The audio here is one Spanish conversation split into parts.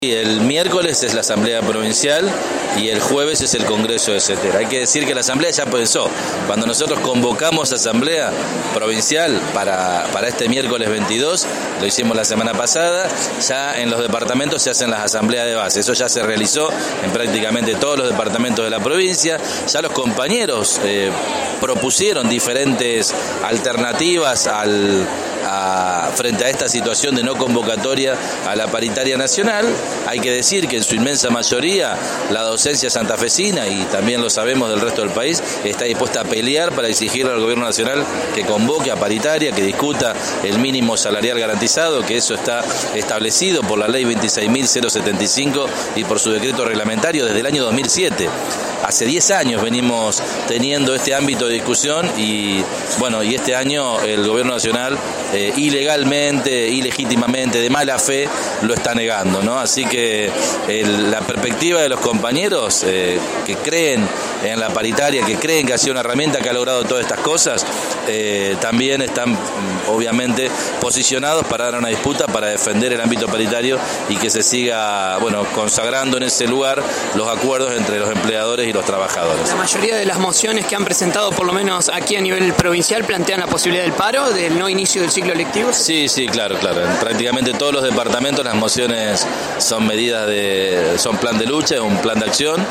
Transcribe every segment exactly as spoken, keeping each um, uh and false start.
El miércoles es la Asamblea Provincial y el jueves es el Congreso de CETERA. Hay que decir que la Asamblea ya pensó. Cuando nosotros convocamos Asamblea Provincial para, para este miércoles veintidós, lo hicimos la semana pasada, ya en los departamentos se hacen las asambleas de base. Eso ya se realizó en prácticamente todos los departamentos de la provincia. Ya los compañeros eh, propusieron diferentes alternativas al... A, frente a esta situación de no convocatoria a la paritaria nacional. Hay que decir que en su inmensa mayoría la docencia santafesina, y también lo sabemos del resto del país, está dispuesta a pelear para exigirle al gobierno nacional que convoque a paritaria, que discuta el mínimo salarial garantizado, que eso está establecido por la ley veintiséis mil setenta y cinco y por su decreto reglamentario desde el año dos mil siete. Hace diez años venimos teniendo este ámbito de discusión y bueno, y este año el gobierno nacional eh, ilegalmente, ilegítimamente, de mala fe, lo está negando, ¿no? Así que el, la perspectiva de los compañeros eh, que creen en la paritaria, que creen que ha sido una herramienta que ha logrado todas estas cosas, eh, también están obviamente posicionados para dar una disputa, para defender el ámbito paritario y que se siga, bueno, consagrando en ese lugar los acuerdos entre los empleadores y los trabajadores. La mayoría de las mociones que han presentado, por lo menos aquí a nivel provincial, plantean la posibilidad del paro, del no inicio del ciclo lectivo. Sí, sí, claro, claro. En prácticamente todos los departamentos las mociones son medidas de, son plan de lucha, un plan de acción,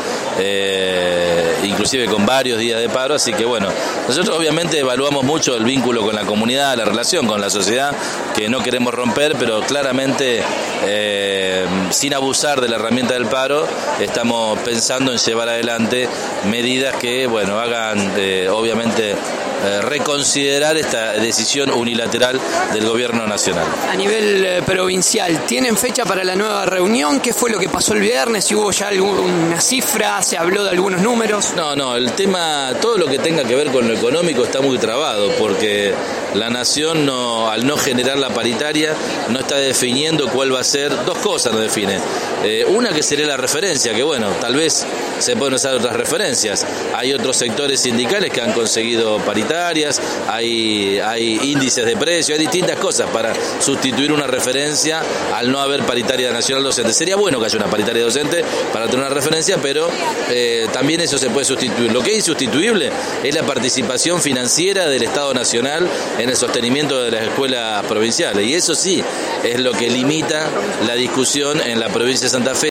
eh, inclusive con varios días de paro. Así que bueno, nosotros obviamente evaluamos mucho el vínculo con la comunidad, la relación con la sociedad, que no queremos romper, pero claramente eh, sin abusar de la herramienta del paro, estamos pensando en llevar adelante medidas que, bueno, hagan eh, obviamente eh, reconsiderar esta decisión unilateral del gobierno nacional. A nivel eh, provincial, ¿tienen fecha para la nueva reunión? ¿Qué fue lo que pasó el viernes? ¿Si hubo ya alguna cifra? ¿Se habló de algunos números? No, no, el tema, todo lo que tenga que ver con lo económico está muy trabado, porque la nación, no, al no generar la paritaria, no está definiendo cuál va a ser. Dos cosas no define. Eh, una que sería la referencia, que bueno, tal vez se pueden usar otras referencias. Hay otros sectores sindicales que han conseguido paritarias, hay, hay índices de precio, hay distintas cosas para sustituir una referencia al no haber paritaria nacional docente. Sería bueno que haya una paritaria docente para tener una referencia, pero eh, también eso se puede sustituir. Lo que es insustituible es la participación financiera del Estado Nacional en el sostenimiento de las escuelas provinciales, y eso sí es lo que limita la discusión en la provincia de Santa Fe.